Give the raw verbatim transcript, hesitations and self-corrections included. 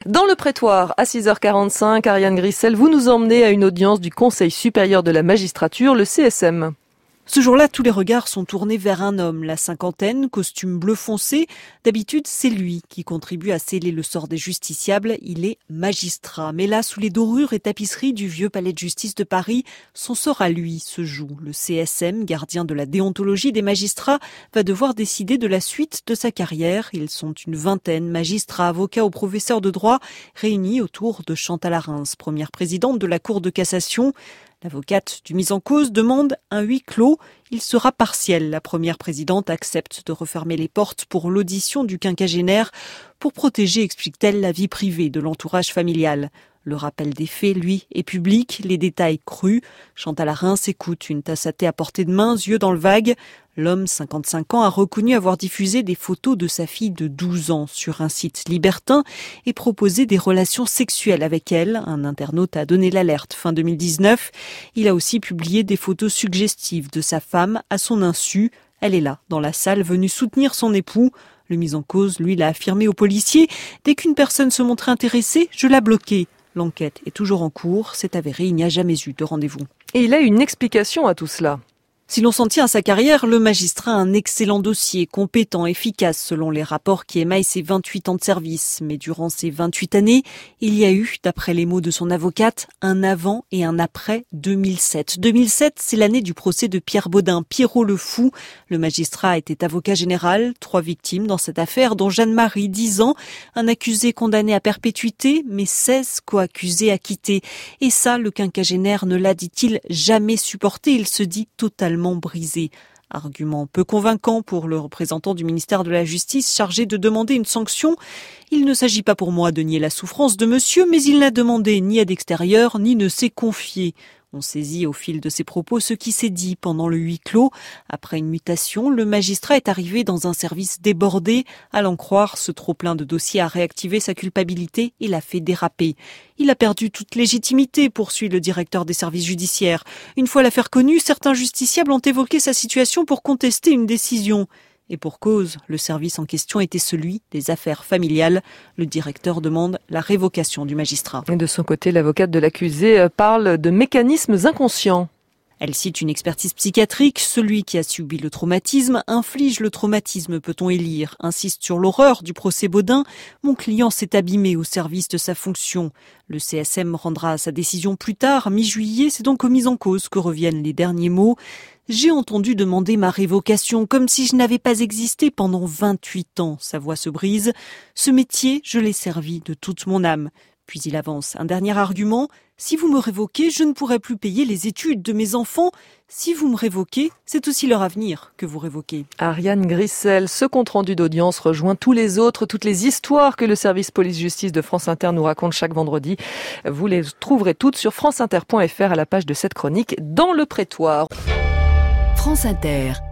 Dans le prétoire, à six heures quarante-cinq, Ariane Grissel, vous nous emmenez à une audience du Conseil supérieur de la magistrature, le C S M. Ce jour-là, tous les regards sont tournés vers un homme, la cinquantaine, costume bleu foncé. D'habitude, c'est lui qui contribue à sceller le sort des justiciables. Il est magistrat. Mais là, sous les dorures et tapisseries du vieux palais de justice de Paris, son sort à lui se joue. Le C S M, gardien de la déontologie des magistrats, va devoir décider de la suite de sa carrière. Ils sont une vingtaine, magistrats, avocats ou professeurs de droit, réunis autour de Chantal Arens, première présidente de la Cour de cassation. L'avocate du mis en cause demande un huis clos. Il sera partiel. La première présidente accepte de refermer les portes pour l'audition du quinquagénaire pour protéger, explique-t-elle, la vie privée de l'entourage familial. Le rappel des faits, lui, est public, les détails crus. Chantal Arens écoute, une tasse à thé à portée de main, yeux dans le vague. L'homme, cinquante-cinq ans, a reconnu avoir diffusé des photos de sa fille de douze ans sur un site libertin et proposé des relations sexuelles avec elle. Un internaute a donné l'alerte fin deux mille dix-neuf. Il a aussi publié des photos suggestives de sa femme à son insu. Elle est là, dans la salle, venue soutenir son époux. Le mis en cause, lui, l'a affirmé aux policiers. Dès qu'une personne se montrait intéressée, je la bloquais. L'enquête est toujours en cours. C'est avéré, il n'y a jamais eu de rendez-vous. Et il a une explication à tout cela. Si l'on s'en tient à sa carrière, le magistrat a un excellent dossier, compétent, efficace selon les rapports qui émaillent ses vingt-huit ans de service. Mais durant ces vingt-huit années, il y a eu, d'après les mots de son avocate, un avant et un après deux mille sept. deux mille sept, c'est l'année du procès de Pierre Baudin, Pierrot le fou. Le magistrat était avocat général, trois victimes dans cette affaire, dont Jeanne-Marie, dix ans, un accusé condamné à perpétuité, mais seize co-accusés acquittés. Et ça, le quinquagénaire ne l'a, dit-il, jamais supporté. Il se dit totalement brisé. Argument peu convaincant pour le représentant du ministère de la Justice chargé de demander une sanction. Il ne s'agit pas pour moi de nier la souffrance de monsieur, mais il n'a demandé ni aide extérieure, ni ne s'est confié. On saisit au fil de ses propos ce qui s'est dit pendant le huis clos. Après une mutation, le magistrat est arrivé dans un service débordé. À l'en croire, ce trop-plein de dossiers a réactivé sa culpabilité et l'a fait déraper. Il a perdu toute légitimité, poursuit le directeur des services judiciaires. Une fois l'affaire connue, certains justiciables ont évoqué sa situation pour contester une décision. Et pour cause, le service en question était celui des affaires familiales. Le directeur demande la révocation du magistrat. Et de son côté, l'avocate de l'accusé parle de mécanismes inconscients. Elle cite une expertise psychiatrique. Celui qui a subi le traumatisme inflige le traumatisme, peut-on y lire. Insiste sur l'horreur du procès Baudin. Mon client s'est abîmé au service de sa fonction. Le C S M rendra sa décision plus tard, mi-juillet. C'est donc aux mises en cause que reviennent les derniers mots. J'ai entendu demander ma révocation, comme si je n'avais pas existé pendant vingt-huit ans. Sa voix se brise. Ce métier, je l'ai servi de toute mon âme. Puis il avance un dernier argument. Si vous me révoquez, je ne pourrai plus payer les études de mes enfants. Si vous me révoquez, c'est aussi leur avenir que vous révoquez. Ariane Grissel, ce compte-rendu d'audience rejoint tous les autres, toutes les histoires que le service police-justice de France Inter nous raconte chaque vendredi. Vous les trouverez toutes sur franceinter point fr à la page de cette chronique dans le prétoire. France Inter.